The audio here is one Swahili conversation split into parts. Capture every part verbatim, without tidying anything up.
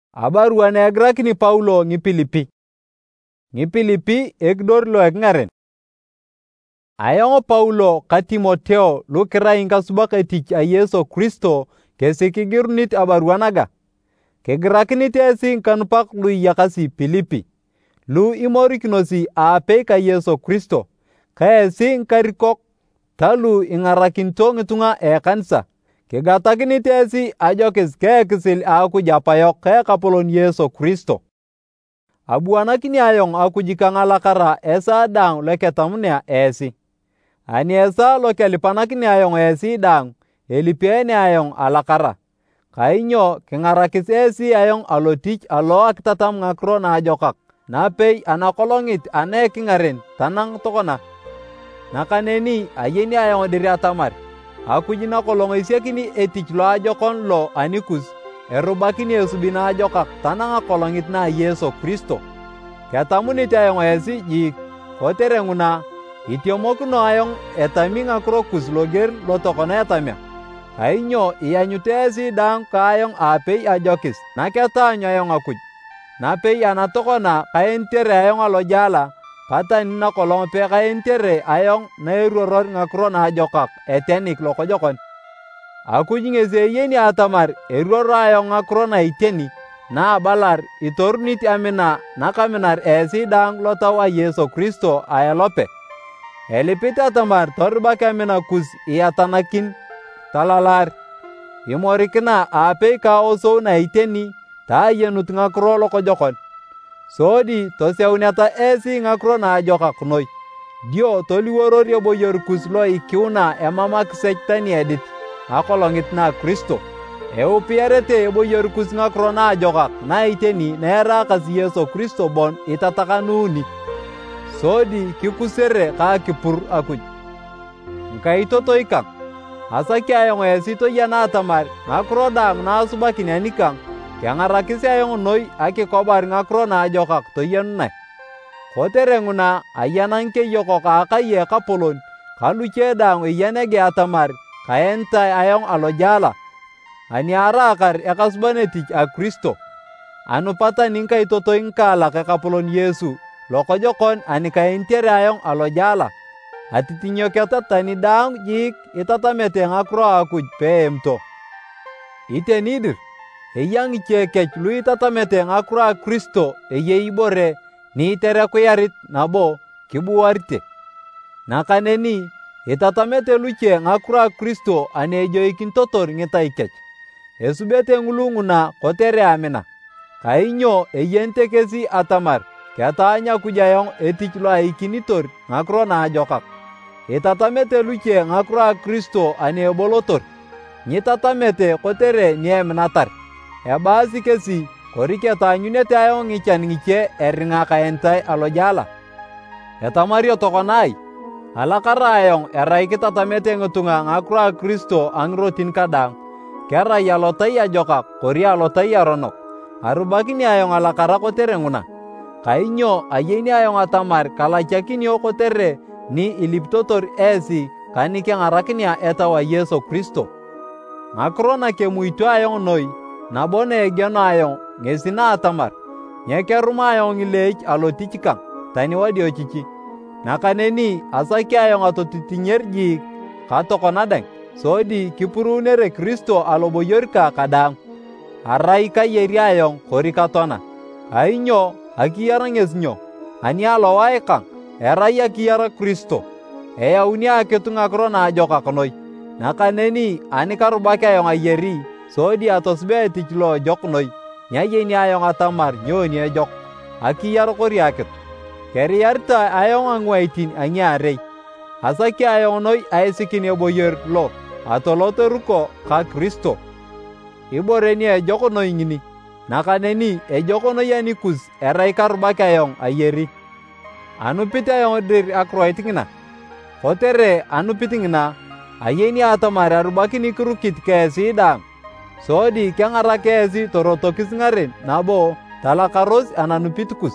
Abarua na egrakini Paulo ng'Ipilipi. Ng'Ipilipi ekidor lo eking'aren. Ayong Paulo ka Timoteo lu kirai ng'kasubak etich a Yesu Kristo kesi kigirunit abarua naga. Kigirakinit esi ng'kanupak lu iyakasi Pilipi, lu imorikinosi aapei ka Yesu Kristo, ka esi ng'karikok ta lu ing'arakinito ng'itung'a a ekanisa. Kigatakinit esi ajokis ka ekisil a Akuj apayok ka Ekapolon Yesu Kristo. Abuanakini ayong Akuj kang'alakara esaa daang lo ketamunea esi. Ani esaa lo kelipanakini ayong esi daang, elipeene ayong alakara. Kainyo king'arakis esi ayong alotich alo akitatam ng'akiro naajokak napei anakolongit ana eking'aren tanang tokona. Nakaneni ayeni ayong dir atamar Akuj nakolong esiakini etich loajokon lo anikus erubakini esubi naajokak tanang akolongit na Yesu Kristo. Ketamunit ayong esi jik, kotere ng'una itiomokino ayong etami ng'akiro kus loger lo tokona etamia. Kainyo ianyut esi daang ka ayong aapei ajokis naketaanyu ayong Akuj. Napei anatokona kaentere ayong alojala patani nakolong pe kaentere ayong nairuoror ng'akiro naajokak etenik lokojokon. Akuj ng'esi eyeni atamar eruoro ayong ng'akiro na iteni na abalar itorunit amina nakaminar esi daang lotau a Yesu Kristo a elope. Elipit atamar torubak amina kus iatanakin talalar, imorikina aapei ka osou na iteni ta ayenut ng'akiro lokojokon. Sodi toseuneta esi ng'akiro naajokak noi, dio toliworor eboyor kus lo ikiuna emamakisech tani edit akolongit na Kristo. Eupiyarete eboyor kus ng'akiro naajokak na iteni na eraakasi Yesu Kristo bon itatakanuuni. Sodi kikusere ka kipur Akuj. Ng'kaitotoi kang, asaki ayong esi toyena atamar ng'akiro daang naasubakin anikang keng'arakis ayong noi akikobar ng'akiro naajokak toyenunae. Kotere ng'una ayana ng'keyokok akai Ekapolon ka luche daang eyanege atamar kaentai ayong alojala. Ani araakar ekasuban etich a Kristo. Anupatani ng'kaitotoi ng'kaalak Ekapolon Yesu lokojokon ani kaentere ayong alojala. Atitinyoketa tani daang jik itatamete ng'akiro a Akuj peemto. Iteni dir, eya ng'iche kech lu itatamete ng'akiro a Kristo eyei ibore ni iterekuyarit nabo kibuarite. Nakaneni itatamete luche ng'akiro a Kristo ani ejoikinotor ng'itai kech. Esubete ng'ulu ng'una kotere amina. Kainyo eyenete kesi atamar ketaany Akuj ayong etich lo aikinitor ng'akiro naajokak. Itatamete luche ng'akiro a Kristo ani ebolotor. Nyitatamete kotere ni eminatar. Ebaasi kesi kori ketaanyunete ayong ng'ichan ng'iche eringa kaentai alojala. Etamario tokonai, alakara ayong erai kitatamete ng'itung'a ng'akiro a Kristo a ng'irotin kadaang, kerai alotai ajokak kori alotai aronok. Arubakini ayong alakara kotere ng'una. Kainyo ayeni ayong atamar kalachakinio kotere ni ilipitotor esi kanikeng'arakinia etau a Yesu Kristo. Ng'akiro na kemuito ayong noi nabo na egeno ayong ng'esi na atamar nyekeruma ayong ng'ileech alotich kang tani wadiochichi. Nakaneni asaki ayong atotitinyer jik ka tokona dang, sodi kipuruunere Kristo aloboyor ka kadaang. Arai kayeri ayong kori katona. Kainyo akiyara ng'esi nyo, ani alowae kang erai akiyara Kristo. Eyauni akitu ng'akiro naajokak noi. Nakaneni ani karubak ayong ayeri sodi atosube etich lo ejok noi, nyayeni ayong atamar nyoni ejok, akiyar kori akitu. Keriyarita ayong ang'waitin ang'iarei. Asaki ayong noi aisikin eboyor lo atolotoruko ka Kristo. Ibore ni ejok noi ng'ini. Nakaneni ejok noi anikus erai karubak ayong ayeri. Anupit ayong dir akiroit ng'ina. Kotere anupit ng'ina, ayeni atamar arubakini kirukit kesi daang. Sodi keng'arak esi torotokis ng'aren nabo talakaros ananupit kus.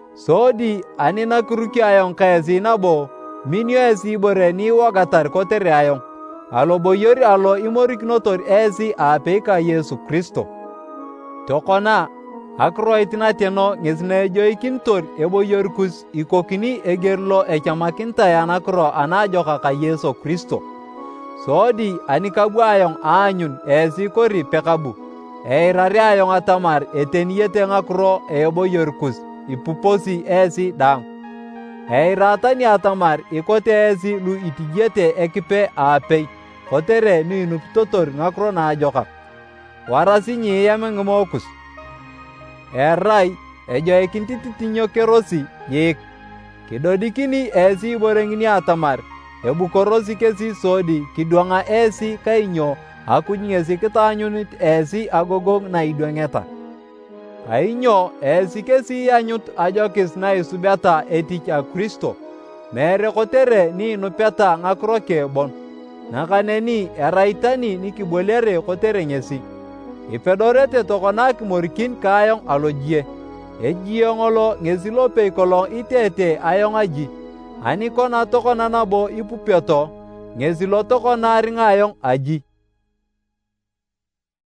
Sodi ani nakiruki ayong kesi nabo minio esi ibore ni iwogatar kotere ayong. Aloboyor alo imorikinotor esi aapei ka Yesu Kristo. Tokona Akiroit nateno ng'esi na ejoikinitor eboyor kus ikokini eger lo echamakinitae anakiro anaajokak a Yesu Kristo. Sodi ani kabu ayong aanyun esi kori pekabu, eirari ayong atamar eteniyete ngakiro a eboyor kus ipuposi esi daang. Eiratani atamar ikote esi lu itijete Ekipe aapei kotere nu inupitotor ngakiro naajokak. Warasi nyiiyam ng'imo kus. Erai ejoikinit itinyokerosi jiik. Kidodikini esi ibore ngini atamar ebukorosi kesi sodi kidwang'a esi kainyo Akuj ng'esi kitaanyunit esi agogong na idwang'eta. Kainyo esi kesi ianyut ajokis na isubeta etich a Kristo, mere kotere ni inupeta ngakiro ke bon. Nakaneni eraitani nikibolere kotere ng'esi. Ipedorete tokona akimorikin ka ayong alojie. Ejie ng'olo ng'esi lopei kolong itete ayong aji. Ani kona tokona nabo ipupeto, ng'esi lo tokona aring'a ayong aji.